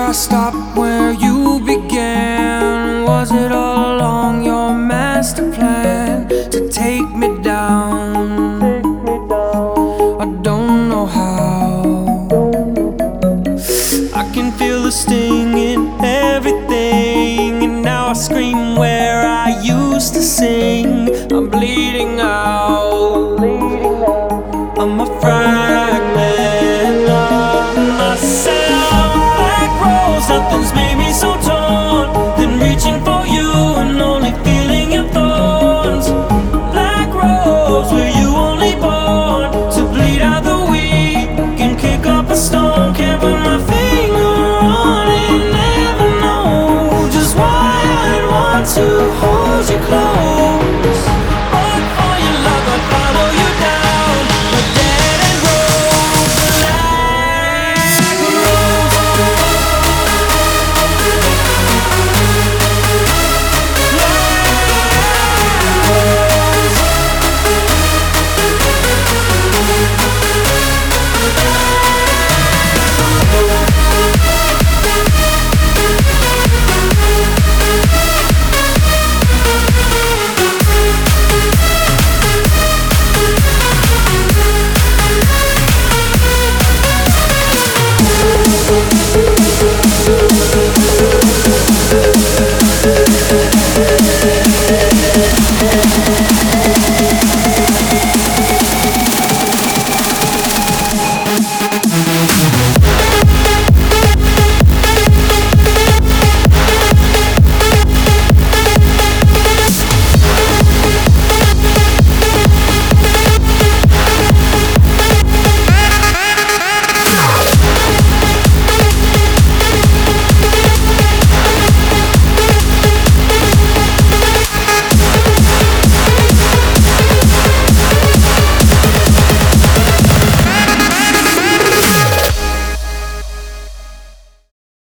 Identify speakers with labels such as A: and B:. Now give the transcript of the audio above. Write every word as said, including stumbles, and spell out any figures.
A: I stop where you began? Was it all along your master plan to take me down? I don't know how. I can feel the sting in everything, and now I scream where I used to sing. I'm bleeding out.